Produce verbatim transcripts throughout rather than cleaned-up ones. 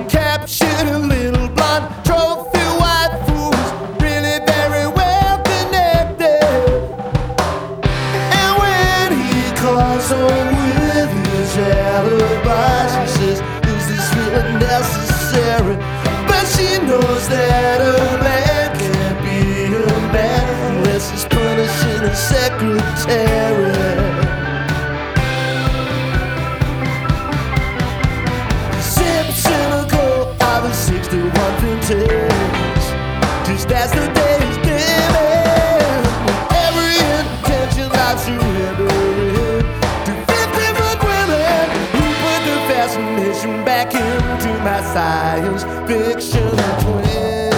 captured a little blonde trophy wife who was really very well connected. And when he calls home with his alibi, she says, is this really necessary? But she knows that a man can't be a man unless he's punishing a secretary. sixty-one vintage, just as the days dim, every intention I've surrendered to fifty-foot women who put the fascination back into my science fiction twin.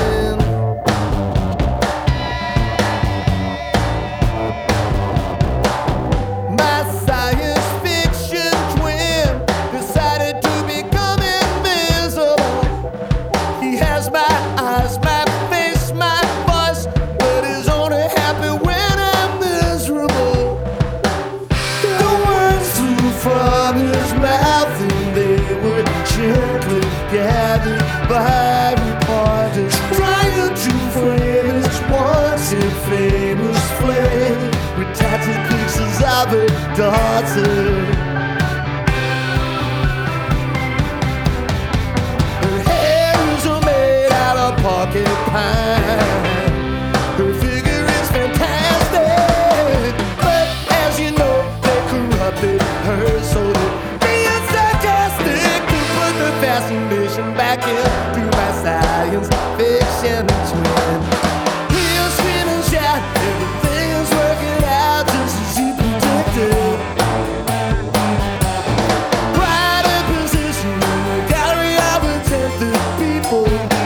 My science fiction twin decided to become invisible. He has my eyes, my face, my voice, but is only happy when I'm miserable. The words flew from his mouth and they were gently gathered by reporters, trying to frame his once famous flame with tattooed pictures of her daughter. Pocket pine. Her figure is fantastic, but as you know, they corrupted her so that being sarcastic to put the fascination back into my science fiction twin. He'll scream and shout, everything is working out just as he predicted. Pride and position in the gallery of attentive people.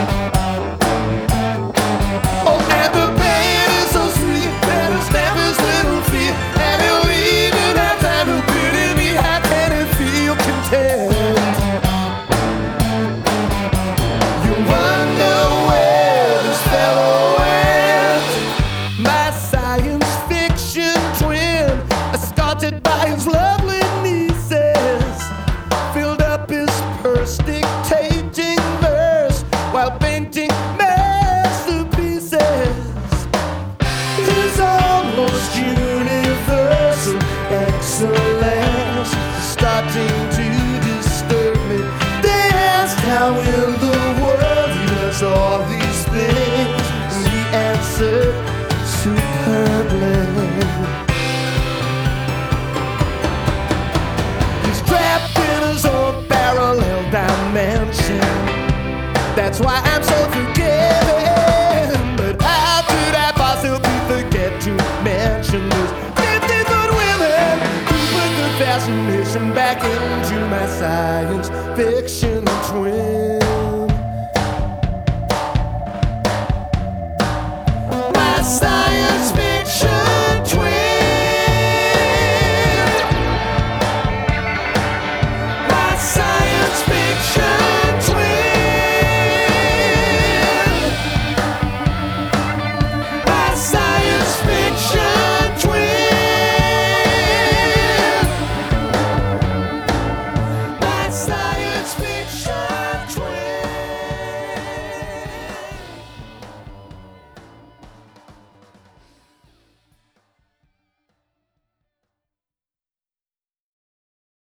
By his lovely nieces, filled up his purse dictating verse while painting masterpieces. His almost universal excellence is starting to disturb me. They asked how in the world he does all these things, and he answered superbly. Dimension. That's why I'm so forgiving. But how could I possibly forget to mention those fifty-foot women who put the fascination back into my science fiction twin?